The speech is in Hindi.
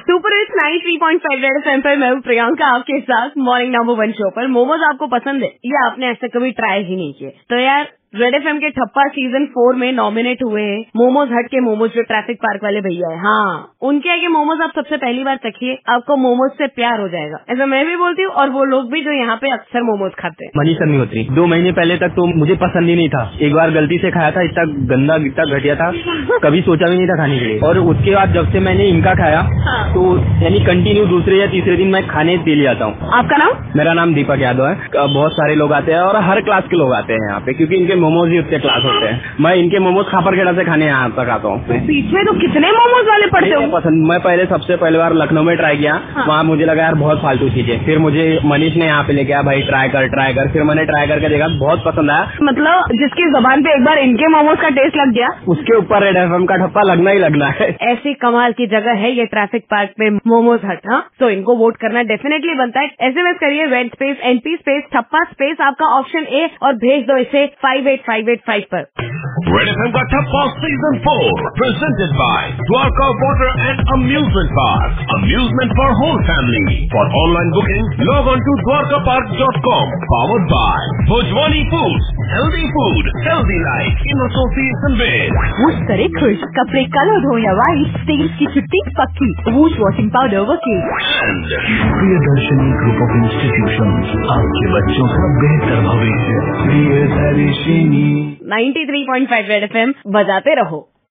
सुपर हिट्स 93.5 रेड एफएम पर मैं हूँ प्रियंका आपके साथ मॉर्निंग नंबर 1 शो पर। मोमोज आपको पसंद है या आपने ऐसे कभी ट्राई ही नहीं किए तो यार रेड एफएम के ठप्पा सीजन 4 में नॉमिनेट हुए हैं मोमोज हट के मोमोज, जो ट्रैफिक पार्क वाले भैया है। हाँ, उनके आगे मोमोज आप सबसे पहली बार चखिए, आपको मोमोज से प्यार हो जाएगा। ऐसा मैं भी बोलती हूँ और वो लोग भी जो यहाँ पे अक्सर मोमोज खाते हैं। मनीष अग्निहोत्री 2 महीने पहले तक तो मुझे पसंद ही नहीं था। एक बार गलती से खाया था, इतना गंदा इतना घटिया था, कभी सोचा भी नहीं था खाने के लिए। और उसके बाद जब से मैंने इनका खाया तो यानी कंटिन्यू दूसरे या तीसरे दिन मैं खाने डेली आता हूँ। आपका नाम? मेरा नाम दीपक यादव है। बहुत सारे लोग आते हैं और हर क्लास के लोग आते हैं यहाँ पे, क्योंकि इनके मोमोज ही उतने क्लास होते हैं। मैं इनके मोमोज खापरखेड़ा से खाने यहाँ तक आता हूँ। बीच में तो कितने मोमोज वाले पड़ते हो? पसंद मैं पहले सबसे पहले बार लखनऊ में ट्राई किया। वहाँ मुझे लगा यार बहुत फालतू चीजें। फिर मुझे मनीष ने यहाँ पे लेके आया, भाई ट्राई कर। फिर मैंने ट्राई करके देखा, बहुत पसंद आया। मतलब जिसकी जबान पे एक बार इनके मोमोज का टेस्ट लग गया, उसके ऊपर रेड एफएम का ठप्पा लगना ही लगना है। ऐसी कमाल की जगह है ये ट्रैफिक पार्क पे मोमोज हट। हाँ, तो इनको वोट करना डेफिनेटली बनता है। एसएमएस करिए रेड स्पेस एनपी स्पेस ठप्पा स्पेस आपका ऑप्शन ए और भेज दो इसे 58585 पर। रेड एफएम का ठप्पा season 4 presented by Dwarka water and amusement park, amusement for whole family. For online booking log on to dwarkapark.com। Powered by Bhojwani foods, healthy food healthy life in association with Woosh करे खुश, कपड़े कलर हो या वाइट, स्टेज की छुट्टी पक्की, वूश वॉशिंग पाउडर वकील। प्रियदर्शनी ग्रुप ऑफ इंस्टीट्यूशन, आपके बच्चों का बेहतर भविष्य। प्रियदर्शनी 93.5 रेड एफएम बजाते रहो।